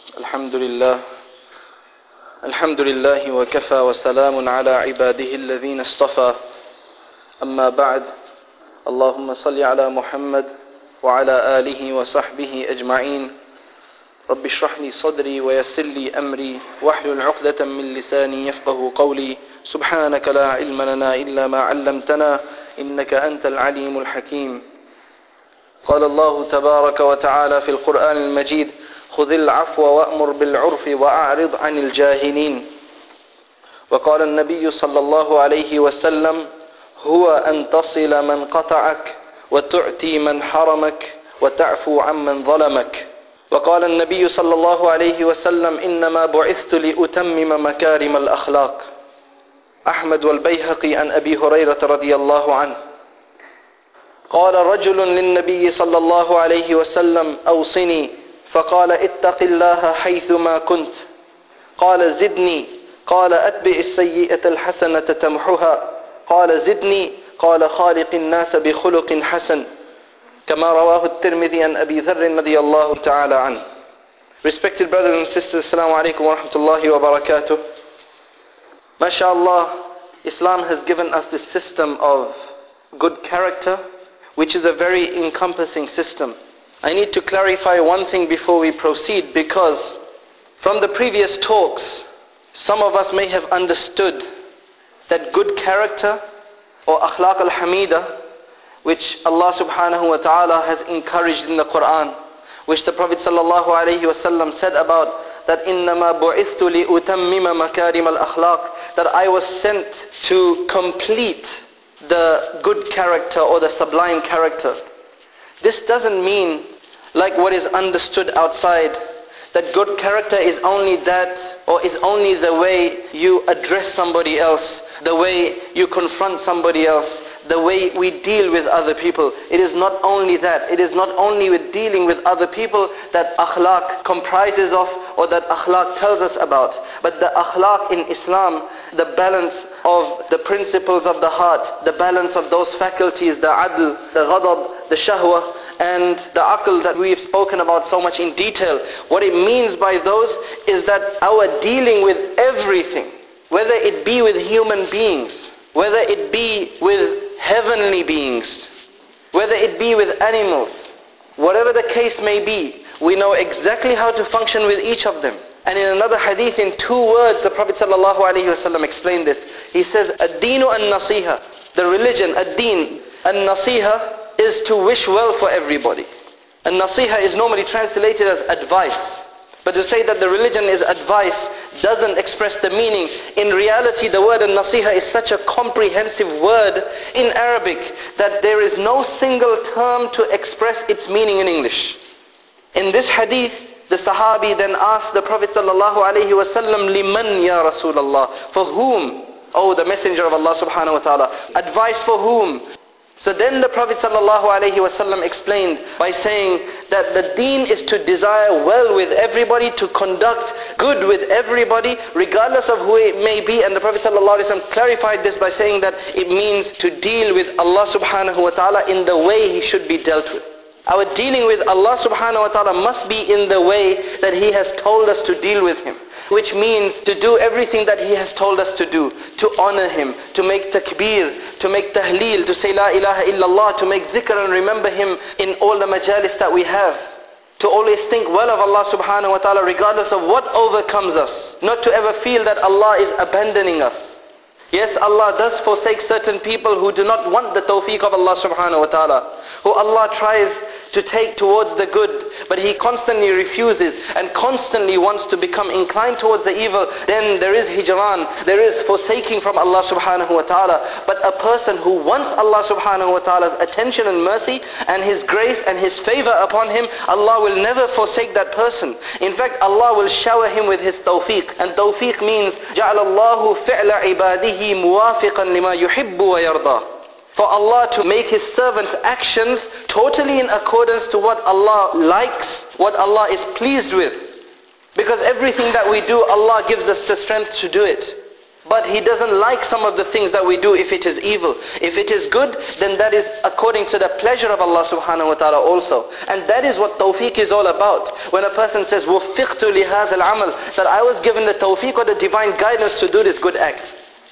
الحمد لله الحمد لله وكفى وسلام على عباده الذين اصطفى أما بعد اللهم صل على محمد وعلى آله وصحبه أجمعين رب اشرح لي صدري ويسر لي أمري واحلل عقدة من لساني يفقه قولي سبحانك لا علم لنا إلا ما علمتنا إنك أنت العليم الحكيم. قال الله تبارك وتعالى في القرآن المجيد خذ العفو وأمر بالعرف وأعرض عن الجاهلين. وقال النبي صلى الله عليه وسلم هو أن تصل من قطعك وتعطي من حرمك وتعفو عمن ظلمك. وقال النبي صلى الله عليه وسلم إنما بعثت لأتمم مكارم الأخلاق. أحمد والبيهقي عن أبي هريرة رضي الله عنه قال رجل للنبي صلى الله عليه وسلم أوصني، فقال اتق الله حيثما كنت. قال زدني، قال أتبع السيئة الحسنة تمحها. قال زدني، قال خالق الناس بخلق حسن. كما رواه الترمذي عن أبي ذر رضي الله تعالى عنه. Respected brothers and sisters, Assalamu alaikum wa rahmatullahi wa barakatuh. MashaAllah, Islam has given us this system of good character, which is a very encompassing system. I need to clarify one thing before we proceed, because from the previous talks, some of us may have understood that good character or akhlaq al-hamida, which Allah subhanahu wa ta'ala has encouraged in the Quran, which the Prophet sallallahu alayhi wa sallam said about that إِنَّمَا بُعِثْتُ لِأُتَمِّمَ مَكَارِمَ الْأَخْلَاقِ, that I was sent to complete the good character or the sublime character. This doesn't mean, like what is understood outside, that good character is only that, or is only the way you address somebody else, the way you confront somebody else, the way we deal with other people. It is not only that. It is not only with dealing with other people that akhlaq comprises of, or that akhlaq tells us about. But the akhlaq in Islam, the balance of the principles of the heart, the balance of those faculties, the adl, the ghadab, the shahwa, and the aql that we've spoken about so much in detail. What it means by those is that our dealing with everything, whether it be with human beings, whether it be with heavenly beings, whether it be with animals, whatever the case may be, we know exactly how to function with each of them. And in another hadith, in 2 words, the Prophet ﷺ explained this. He says, ad-deenu an-nasiha, the religion, ad-deen, an-nasiha, is to wish well for everybody. An-nasiha is normally translated as advice. But to say that the religion is advice doesn't express the meaning. In reality, the word an-nasiha is such a comprehensive word in Arabic that there is no single term to express its meaning in English. In this hadith, the Sahabi then asked the Prophet sallallahu alaihi wasallam, liman ya Rasulullah, for whom? Oh, the Messenger of Allah subhanahu wa ta'ala. Advice for whom? So then the Prophet ﷺ explained by saying that the deen is to desire well with everybody, to conduct good with everybody, regardless of who it may be. And the Prophet ﷺ clarified this by saying that it means to deal with Allah subhanahu wa ta'ala in the way He should be dealt with. Our dealing with Allah subhanahu wa ta'ala must be in the way that He has told us to deal with Him. Which means to do everything that He has told us to do, to honor Him, to make takbir, to make tahleel, to say la ilaha illallah, to make zikr and remember Him in all the majalis that we have. To always think well of Allah subhanahu wa ta'ala regardless of what overcomes us. Not to ever feel that Allah is abandoning us. Yes, Allah does forsake certain people who do not want the tawfiq of Allah subhanahu wa ta'ala, who Allah tries to take towards the good, but He constantly refuses and constantly wants to become inclined towards the evil. Then there is hijran, there is forsaking from Allah subhanahu wa ta'ala. But a person who wants Allah subhanahu wa ta'ala's attention and mercy and His grace and His favor upon him, Allah will never forsake that person. In fact, Allah will shower him with His tawfiq. And tawfiq means جَعَلَ اللَّهُ فِعْلَ عِبَادِهِ مُوَافِقًا لِمَا يُحِبُّ وَيَرْضَى. For Allah to make His servants' actions totally in accordance to what Allah likes, what Allah is pleased with. Because everything that we do, Allah gives us the strength to do it. But He doesn't like some of the things that we do if it is evil. If it is good, then that is according to the pleasure of Allah subhanahu wa ta'ala also. And that is what tawfiq is all about. When a person says, وَفِّقْتُ لِهَذَا الْعَمَلِ, that I was given the tawfiq or the divine guidance to do this good act.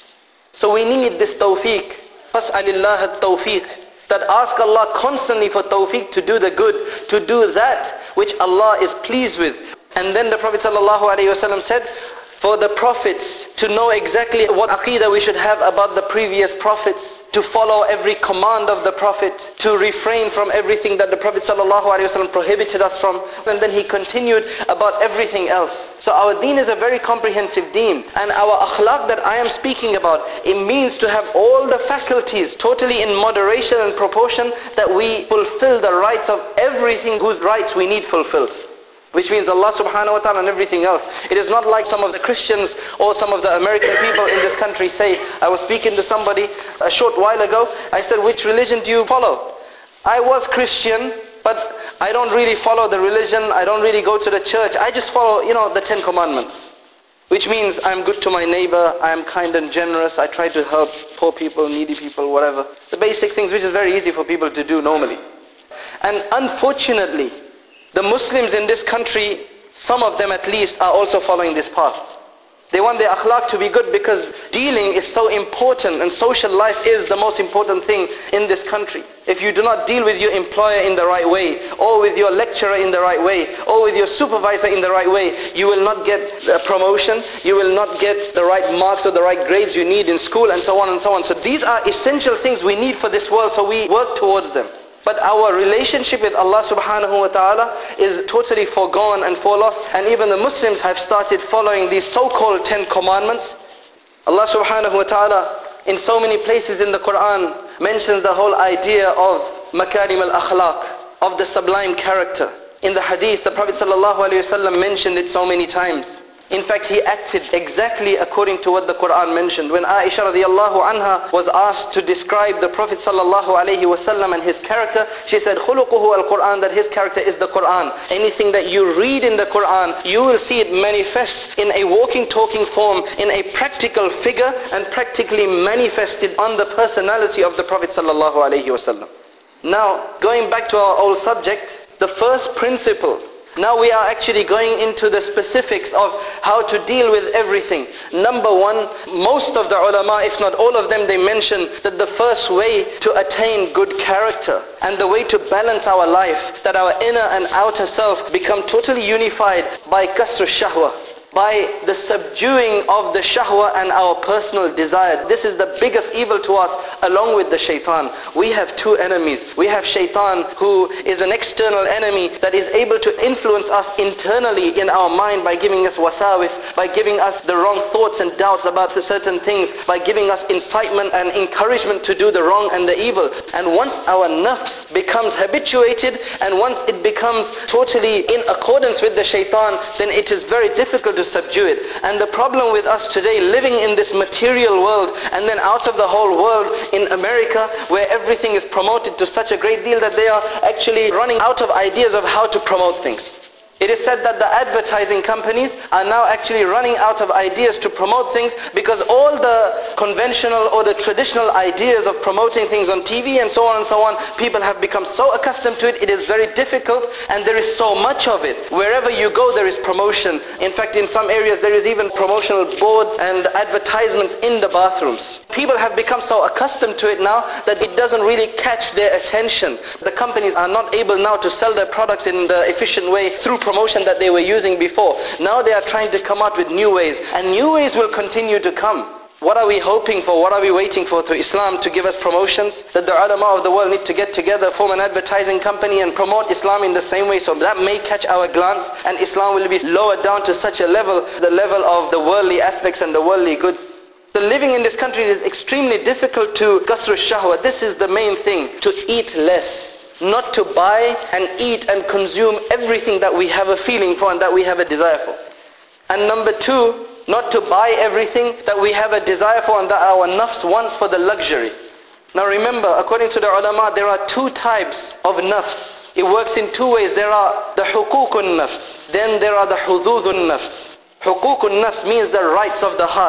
So we need this tawfiq. فَاسْأَلِ اللَّهَ التَّوْفِيقِ, that ask Allah constantly for tawfiq to do the good, to do that which Allah is pleased with. And then the Prophet sallallahu alaihi wasallam said, for the prophets to know exactly what aqeedah we should have about the previous prophets, to follow every command of the Prophet, to refrain from everything that the Prophet ﷺ prohibited us from. And then he continued about everything else. So our deen is a very comprehensive deen. And our akhlaq that I am speaking about, it means to have all the faculties totally in moderation and proportion, that we fulfill the rights of everything whose rights we need fulfilled. Which means Allah subhanahu wa ta'ala and everything else. It is not like some of the Christians or some of the American people in this country say. I was speaking to somebody a short while ago. I said, which religion do you follow? I was Christian, but I don't really follow the religion. I don't really go to the church. I just follow, the 10 commandments. Which means I'm good to my neighbor. I'm kind and generous. I try to help poor people, needy people, whatever. The basic things which is very easy for people to do normally. And unfortunately, the Muslims in this country, some of them at least, are also following this path. They want their akhlaq to be good because dealing is so important and social life is the most important thing in this country. If you do not deal with your employer in the right way, or with your lecturer in the right way, or with your supervisor in the right way, you will not get a promotion, you will not get the right marks or the right grades you need in school, and so on and so on. So these are essential things we need for this world, so we work towards them. But our relationship with Allah subhanahu wa ta'ala is totally forgone and forlost. And even the Muslims have started following these so-called 10 commandments. Allah subhanahu wa ta'ala in so many places in the Quran mentions the whole idea of makarim al-akhlaq, of the sublime character. In the hadith, the Prophet sallallahu alaihi wasallam mentioned it so many times. In fact, he acted exactly according to what the Quran mentioned. When Aisha radiallahu anha was asked to describe the Prophet sallallahu alaihi wasallam and his character, she said, خُلُقُهُ al-Quran, that his character is the Quran. Anything that you read in the Quran, you will see it manifest in a walking, talking form, in a practical figure, and practically manifested on the personality of the Prophet sallallahu alaihi wasallam. Now, going back to our old subject, the first principle. Now we are actually going into the specifics of how to deal with everything. Number one, most of the ulama, if not all of them, they mention that the first way to attain good character and the way to balance our life, that our inner and outer self become totally unified by kasr shahwa, by the subduing of the shahwa and our personal desire. This is the biggest evil to us, along with the shaitan. We have two enemies. We have shaitan, who is an external enemy that is able to influence us internally in our mind by giving us wasawis, by giving us the wrong thoughts and doubts about certain things, by giving us incitement and encouragement to do the wrong and the evil. And once our nafs becomes habituated, and once it becomes totally in accordance with the shaitan, then it is very difficult to subdue it. And the problem with us today, living in this material world, and then out of the whole world in America, where everything is promoted to such a great deal that they are actually running out of ideas of how to promote things. It is said that the advertising companies are now actually running out of ideas to promote things, because all the conventional or the traditional ideas of promoting things on TV and so on, people have become so accustomed to it, it is very difficult, and there is so much of it. Wherever you go, there is promotion. In fact, in some areas there is even promotional boards and advertisements in the bathrooms. People have become so accustomed to it now that it doesn't really catch their attention. The companies are not able now to sell their products in the efficient way through promotion that they were using before. Now they are trying to come out with new ways, and new ways will continue to come. What are we hoping for? What are we waiting for? To Islam to give us promotions? That the ulama of the world need to get together, form an advertising company and promote Islam in the same way, so that may catch our glance and Islam will be lowered down to such a level, the level of the worldly aspects and the worldly goods. So living in this country is extremely difficult to kasr shahwa. This is the main thing, to eat less. Not to buy and eat and consume everything that we have a feeling for and that we have a desire for. And number two, not to buy everything that we have a desire for and that our nafs wants for the luxury. Now remember, according to the ulama, there are two types of nafs. It works in two ways. There are the hukukun nafs, then there are the hududun nafs. Hukukun nafs means the rights of the heart.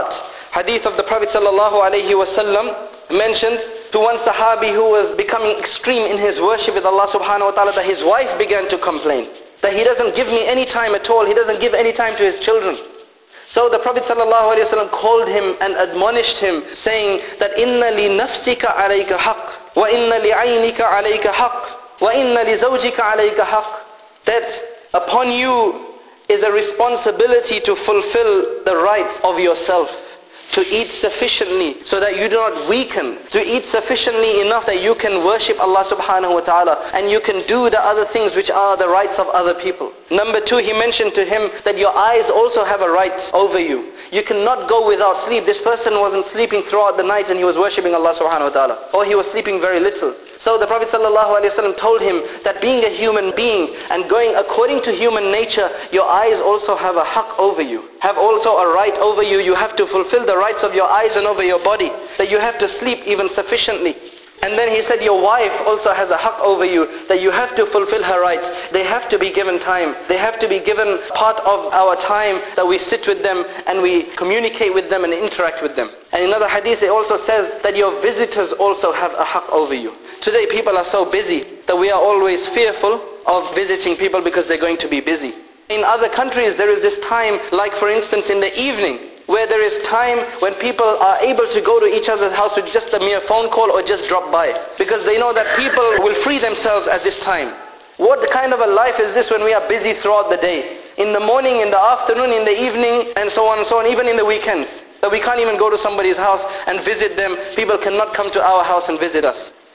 Hadith of the Prophet sallallahu alaihi wasallam mentions to one Sahabi who was becoming extreme in his worship with Allah subhanahu wa ta'ala, that his wife began to complain that he doesn't give me any time at all, he doesn't give any time to his children. So the Prophet ﷺ called him and admonished him, saying that inna li nafsika alayka haqq, wa inna li aynika alayka haqq, wa inna li zawjika alayka haqq. That upon you is a responsibility to fulfill the rights of yourself, to eat sufficiently so that you do not weaken, to eat sufficiently enough that you can worship Allah subhanahu wa ta'ala and you can do the other things which are the rights of other people. Number 2, he mentioned to him that your eyes also have a right over you. You cannot go without sleep. This person wasn't sleeping throughout the night and he was worshipping Allah subhanahu wa ta'ala, or he was sleeping very little. So the Prophet ﷺ told him that being a human being and going according to human nature, your eyes also have a haqq over you, have also a right over you. You have to fulfill the rights of your eyes and over your body, that you have to sleep even sufficiently. And then he said your wife also has a haqq over you, that you have to fulfill her rights. They have to be given time. They have to be given part of our time, that we sit with them and we communicate with them and interact with them. And in another hadith it also says that your visitors also have a haqq over you. Today people are so busy that we are always fearful of visiting people because they're going to be busy. In other countries there is this time, like for instance in the evening, where there is time when people are able to go to each other's house with just a mere phone call or just drop by, because they know that people will free themselves at this time. What kind of a life is this when we are busy throughout the day? In the morning, in the afternoon, in the evening, and so on and so on, even in the weekends. That we can't even go to somebody's house and visit them. People cannot come to our house and visit us.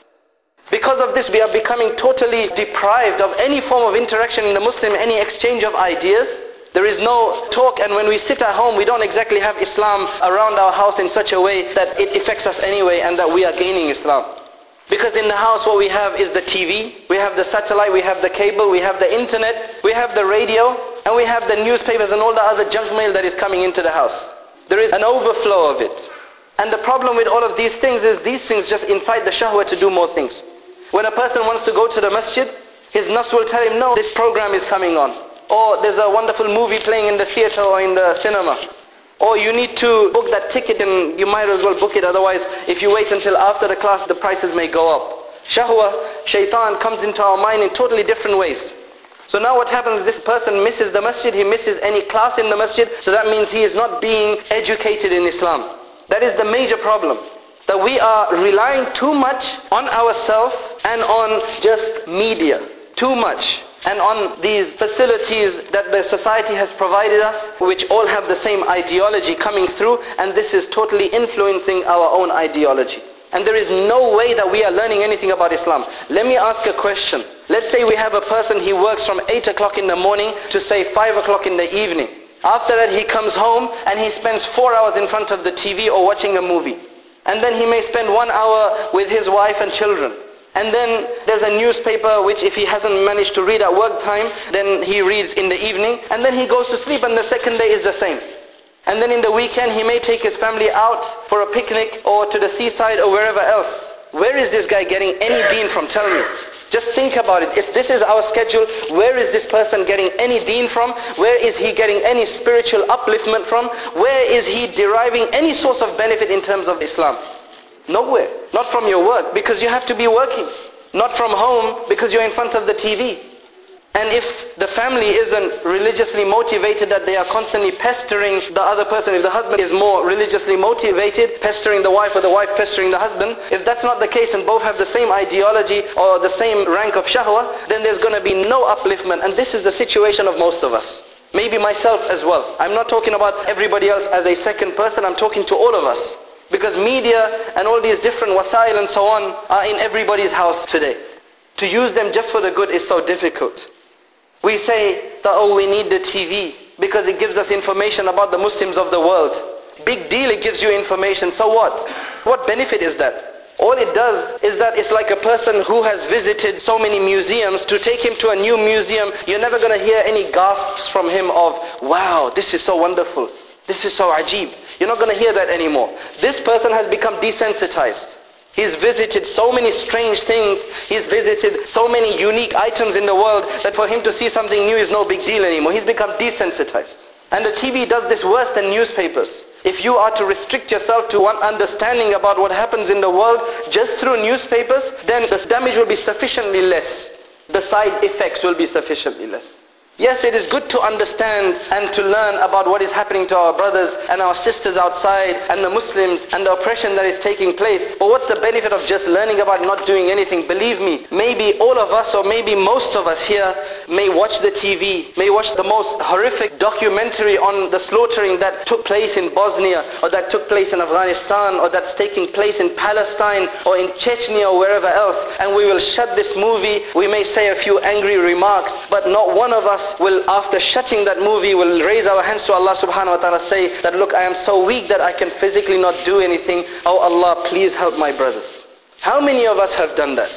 Because of this, we are becoming totally deprived of any form of interaction in the Muslim, any exchange of ideas. There is no talk, and when we sit at home, we don't exactly have Islam around our house in such a way that it affects us anyway and that we are gaining Islam. Because in the house what we have is the TV, we have the satellite, we have the cable, we have the internet, we have the radio, and we have the newspapers and all the other junk mail that is coming into the house. There is an overflow of it. And the problem with all of these things is these things just incite the shahwa to do more things. When a person wants to go to the masjid, his nafs will tell him, no, this program is coming on. Or there's a wonderful movie playing in the theater or in the cinema. Or you need to book that ticket and you might as well book it, otherwise if you wait until after the class the prices may go up. Shahwa, shaitan comes into our mind in totally different ways. So now what happens, this person misses the masjid, he misses any class in the masjid, so that means he is not being educated in Islam. That is the major problem. That we are relying too much on ourselves and on just media. Too much. And on these facilities that the society has provided us, which all have the same ideology coming through, and this is totally influencing our own ideology. And there is no way that we are learning anything about Islam. Let me ask a question. Let's say we have a person, he works from 8 o'clock in the morning to say 5 o'clock in the evening. After that he comes home and he spends 4 hours in front of the TV or watching a movie. And then he may spend 1 hour with his wife and children. And then there's a newspaper which if he hasn't managed to read at work time, then he reads in the evening. And then he goes to sleep and the second day is the same. And then in the weekend he may take his family out for a picnic or to the seaside or wherever else. Where is this guy getting any deen from? Tell me. Just think about it. If this is our schedule, where is this person getting any deen from? Where is he getting any spiritual upliftment from? Where is he deriving any source of benefit in terms of Islam? Nowhere. Not from your work, because you have to be working. Not from home, because you're in front of the TV. And if the family isn't religiously motivated, that they are constantly pestering the other person, if the husband is more religiously motivated, pestering the wife, or the wife pestering the husband, if that's not the case and both have the same ideology or the same rank of shahwa, then there's going to be no upliftment. And this is the situation of most of us. Maybe myself as well. I'm not talking about everybody else as a second person, I'm talking to all of us. Because media and all these different wasail and so on are in everybody's house today. To use them just for the good is so difficult. We say that, oh, we need the TV because it gives us information about the Muslims of the world. Big deal, it gives you information. So what? What benefit is that? All it does is that it's like a person who has visited so many museums. To take him to a new museum, you're never going to hear any gasps from him of, wow, this is so wonderful. This is so ajib. You're not going to hear that anymore. This person has become desensitized. He's visited so many strange things. He's visited so many unique items in the world that for him to see something new is no big deal anymore. He's become desensitized. And the TV does this worse than newspapers. If you are to restrict yourself to one understanding about what happens in the world just through newspapers, then the damage will be sufficiently less. The side effects will be sufficiently less. Yes, it is good to understand and to learn about what is happening to our brothers and our sisters outside and the Muslims and the oppression that is taking place. But what's the benefit of just learning about not doing anything? Believe me, maybe all of us or maybe most of us here may watch the TV, may watch the most horrific documentary on the slaughtering that took place in Bosnia or that took place in Afghanistan or that's taking place in Palestine or in Chechnya or wherever else, and we will shut this movie. We may say a few angry remarks, but not one of us will, after shutting that movie, will raise our hands to Allah subhanahu wa ta'ala, say that, look, I am so weak that I can physically not do anything. Oh Allah, please help my brothers. How many of us have done that?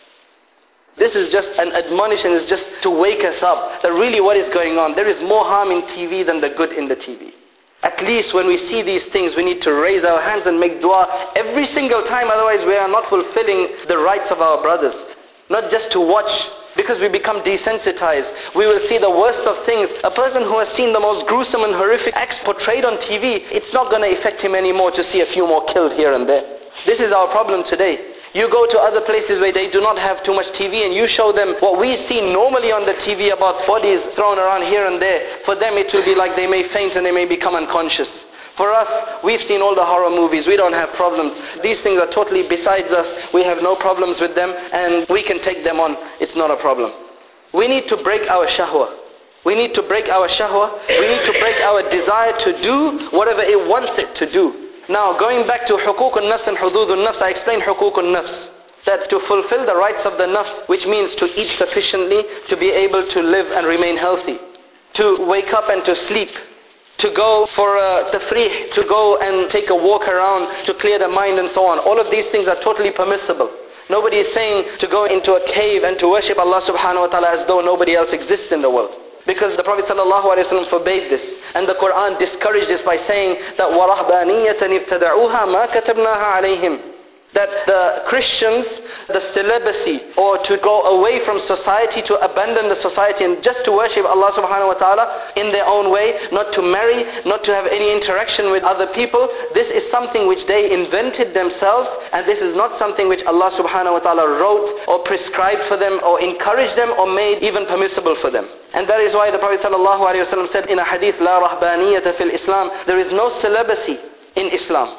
This is just an admonition, it's just to wake us up that really what is going on. There is more harm in TV than the good in the TV. At least when we see these things, we need to raise our hands and make dua every single time, otherwise we are not fulfilling the rights of our brothers. Not just to watch, because we become desensitized. We will see the worst of things. A person who has seen the most gruesome and horrific acts portrayed on TV, it's not going to affect him anymore to see a few more killed here and there. This is our problem today. You go to other places where they do not have too much TV and you show them what we see normally on the TV about bodies thrown around here and there. For them it will be like they may faint and they may become unconscious. For us, we've seen all the horror movies, we don't have problems. These things are totally besides us, we have no problems with them and we can take them on, it's not a problem. We need to break our shahwa. We need to break our shahwa, we need to break our desire to do whatever it wants it to do. Now, going back to hukuk al-nafs and hudud al-nafs, I explained hukuk al-nafs. That to fulfill the rights of the nafs, which means to eat sufficiently, to be able to live and remain healthy. To wake up and to sleep. To go for a tafrih, to go and take a walk around, to clear the mind and so on. All of these things are totally permissible. Nobody is saying to go into a cave and to worship Allah subhanahu wa ta'ala as though nobody else exists in the world. Because the Prophet sallallahu alaihi wasallam forbade this. And the Quran discouraged this by saying that وَرَهْبَانِيَّةً ابْتَدَعُوهَا مَا كَتَبْنَاهَا عَلَيْهِمْ. That the Christians, the celibacy, or to go away from society, to abandon the society and just to worship Allah subhanahu wa ta'ala in their own way, not to marry, not to have any interaction with other people, this is something which they invented themselves, and this is not something which Allah subhanahu wa ta'ala wrote or prescribed for them or encouraged them or made even permissible for them. And that is why the Prophet sallallahu alaihi wasallam said in a hadith, لا رهبانية في الإسلام, there is no celibacy in Islam.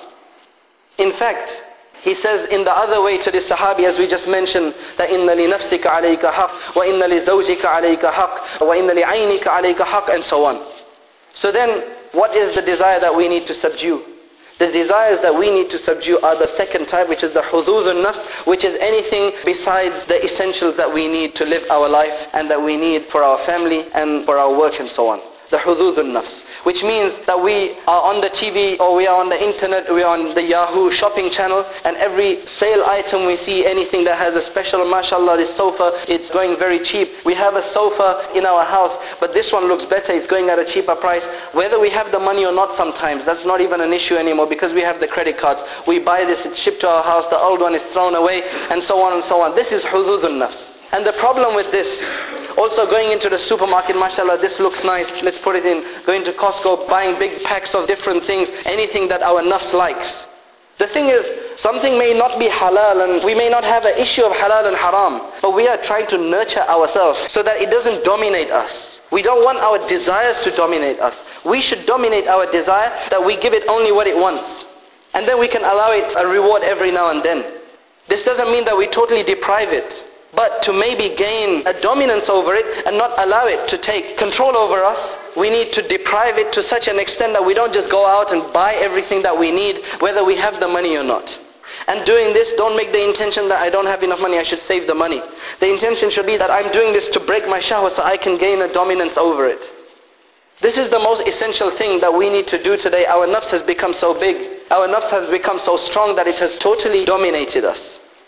In fact, he says in the other way to this Sahabi, as we just mentioned, that إِنَّ لِنَفْسِكَ عَلَيْكَ حَقٍّ وَإِنَّ لِزَوْجِكَ عَلَيْكَ حَقٍّ وَإِنَّ لِعَيْنِكَ عَلَيْكَ حَقٍّ and so on. So then, what is the desire that we need to subdue? The desires that we need to subdue are the second type, which is the hudud al-nafs, which is anything besides the essentials that we need to live our life and that we need for our family and for our work and so on. The hudud al-nafs, which means that we are on the TV or we are on the internet, we are on the Yahoo shopping channel, and every sale item we see anything that has a special, mashallah, this sofa, it's going very cheap. We have a sofa in our house, but this one looks better, it's going at a cheaper price. Whether we have the money or not sometimes, that's not even an issue anymore because we have the credit cards. We buy this, it's shipped to our house, the old one is thrown away, and so on and so on. This is hudud al-nafs. And the problem with this, also going into the supermarket, mashallah, this looks nice, let's put it in. Going to Costco, buying big packs of different things, anything that our nafs likes. The thing is, something may not be halal and we may not have an issue of halal and haram, but we are trying to nurture ourselves so that it doesn't dominate us. We don't want our desires to dominate us. We should dominate our desire, that we give it only what it wants. And then we can allow it a reward every now and then. This doesn't mean that we totally deprive it, but to maybe gain a dominance over it and not allow it to take control over us, we need to deprive it to such an extent that we don't just go out and buy everything that we need, whether we have the money or not. And doing this, don't make the intention that I don't have enough money, I should save the money. The intention should be that I'm doing this to break my shahwa so I can gain a dominance over it. This is the most essential thing that we need to do today. Our nafs has become so big, our nafs has become so strong that it has totally dominated us.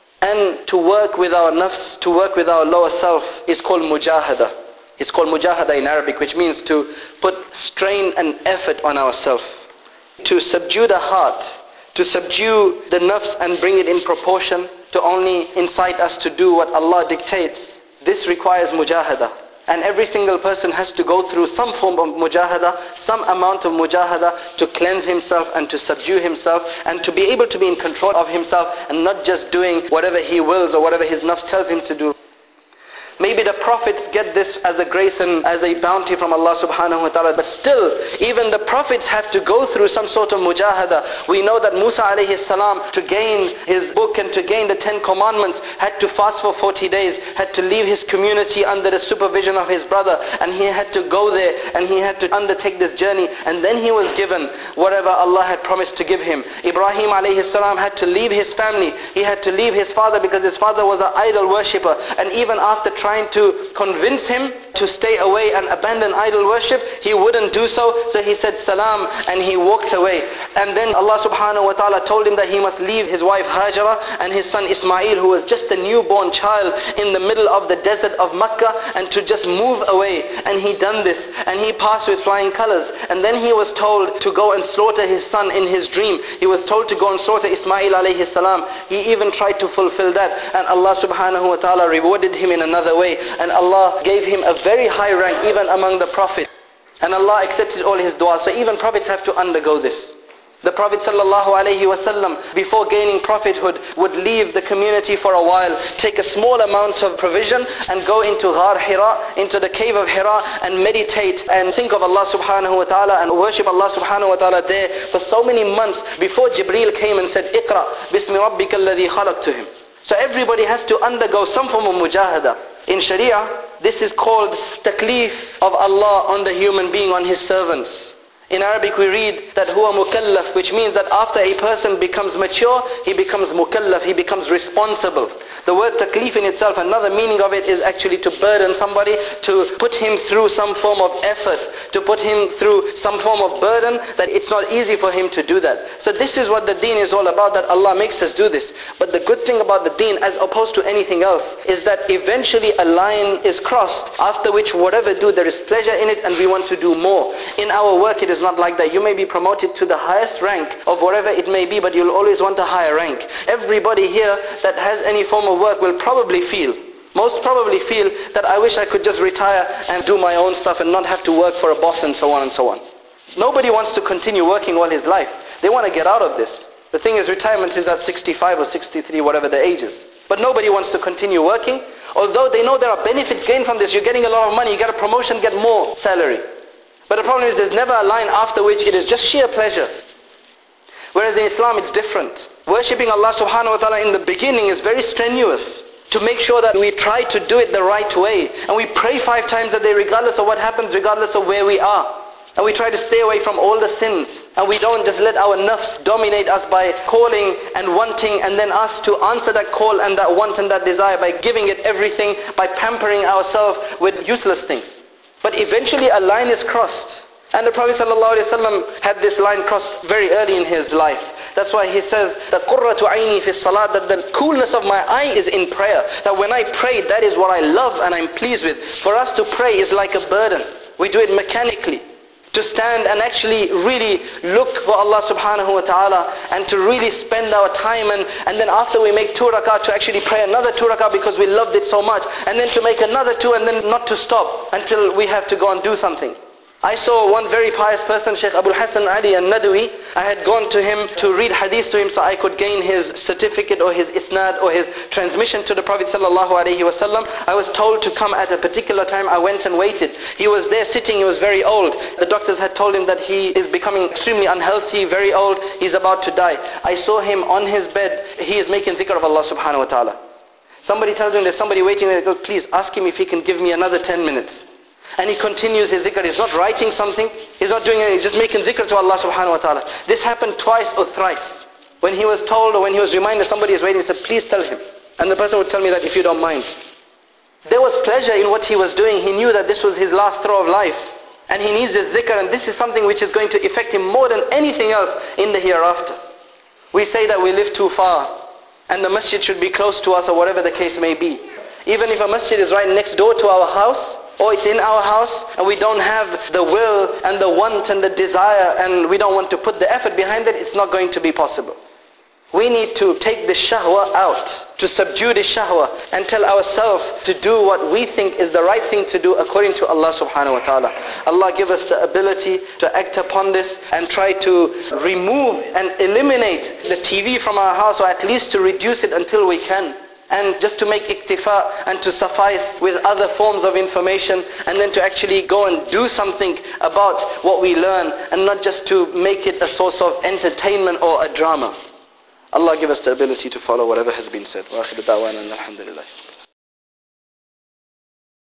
And to work with our nafs, to work with our lower self is called mujahada. It's called mujahada in Arabic, which means to put strain and effort on ourselves. To subdue the heart, to subdue the nafs and bring it in proportion, to only incite us to do what Allah dictates. This requires mujahada. And every single person has to go through some form of mujahada, some amount of mujahada to cleanse himself and to subdue himself and to be able to be in control of himself and not just doing whatever he wills or whatever his nafs tells him to do. Maybe the prophets get this as a grace and as a bounty from Allah subhanahu wa ta'ala, but still, even the prophets have to go through some sort of mujahada. We know that Musa alayhi salam, to gain his book and to gain the 10 commandments, had to fast for 40 days, had to leave his community under the supervision of his brother, and he had to go there and he had to undertake this journey, and then he was given whatever Allah had promised to give him. Ibrahim alayhi salam had to leave his family, he had to leave his father because his father was an idol worshipper, and even after trying to convince him to stay away and abandon idol worship, he wouldn't do so. So he said salam and he walked away. And then Allah subhanahu wa ta'ala told him that he must leave his wife Hajara and his son Ismail, who was just a newborn child in the middle of the desert of Makkah, and to just move away. And he done this and he passed with flying colors. And then he was told to go and slaughter his son in his dream. He was told to go and slaughter Ismail alayhi salam. He even tried to fulfill that, and Allah subhanahu wa ta'ala rewarded him in another way, and Allah gave him a very high rank even among the prophets, and Allah accepted all his dua. So even prophets have to undergo this. The Prophet sallallahu alaihi wasallam, before gaining prophethood, would leave the community for a while, take a small amount of provision and go into Ghar Hira, into the cave of Hira, and meditate and think of Allah subhanahu wa ta'ala and worship Allah subhanahu wa ta'ala there for so many months before Jibreel came and said, Iqra bismi rabbika alladhi khalaq to him. So everybody has to undergo some form of mujahada. In Sharia, this is called taklif of Allah on the human being, on his servants. In Arabic we read that huwa mukallaf, which means that after a person becomes mature, he becomes mukallaf, he becomes responsible. The word taklif in itself, another meaning of it is actually to burden somebody, to put him through some form of effort, to put him through some form of burden, that it's not easy for him to do that. So this is what the deen is all about, that Allah makes us do this. But the good thing about the deen, as opposed to anything else, is that eventually a line is crossed, after which whatever do, there is pleasure in it and we want to do more. In our work it is not like that. You may be promoted to the highest rank of whatever it may be, but you'll always want a higher rank. Everybody here that has any form of work will probably feel, most probably feel, that I wish I could just retire and do my own stuff and not have to work for a boss and so on and so on. Nobody wants to continue working all his life. They want to get out of this. The thing is, retirement is at 65 or 63, whatever the age is. But nobody wants to continue working, although they know there are benefits gained from this. You're getting a lot of money, you get a promotion, get more salary. But the problem is there's never a line after which it is just sheer pleasure. Whereas in Islam it's different. Worshipping Allah subhanahu wa ta'ala in the beginning is very strenuous, to make sure that we try to do it the right way. And we pray 5 times a day regardless of what happens, regardless of where we are. And we try to stay away from all the sins. And we don't just let our nafs dominate us by calling and wanting, and then us to answer that call and that want and that desire by giving it everything, by pampering ourselves with useless things. But eventually a line is crossed. And the Prophet ﷺ had this line crossed very early in his life. That's why he says, the qurratu ayni fi salat, that the coolness of my eye is in prayer. That when I pray, that is what I love and I'm pleased with. For us to pray is like a burden. We do it mechanically. To stand and actually really look for Allah subhanahu wa ta'ala, and to really spend our time, and then after we make 2 rak'ah, to actually pray another 2 rak'ah because we loved it so much, and then to make another 2, and then not to stop until we have to go and do something. I saw one very pious person, Sheikh Abul Hassan Ali al-Nadwi. I had gone to him to read hadith to him so I could gain his certificate or his isnad or his transmission to the Prophet sallallahu alaihi wasallam. I was told to come at a particular time. I went and waited. He was there sitting. He was very old. The doctors had told him that he is becoming extremely unhealthy, very old. He's about to die. I saw him on his bed. He is making dhikr of Allah subhanahu wa ta'ala. Somebody tells him there's somebody waiting there. Goes, please ask him if he can give me another 10 minutes. And he continues his dhikr. He's not writing something. He's not doing anything. He's just making dhikr to Allah subhanahu wa ta'ala. This happened twice or thrice. When he was told or when he was reminded somebody is waiting, he said, please tell him. And the person would tell me that, if you don't mind. There was pleasure in what he was doing. He knew that this was his last throw of life. And he needs this dhikr, and this is something which is going to affect him more than anything else in the hereafter. We say that we live too far, and the masjid should be close to us or whatever the case may be. Even if a masjid is right next door to our house, or it's in our house, and we don't have the will and the want and the desire, and we don't want to put the effort behind it, it's not going to be possible. We need to take the shahwa out, to subdue the shahwa, and tell ourselves to do what we think is the right thing to do according to Allah subhanahu wa ta'ala. Allah give us the ability to act upon this and try to remove and eliminate the TV from our house, or at least to reduce it until we can. And just to make iktifa and to suffice with other forms of information, and then to actually go and do something about what we learn, and not just to make it a source of entertainment or a drama. Allah give us the ability to follow whatever has been said. Wa akhiru da'wana alhamdulillah.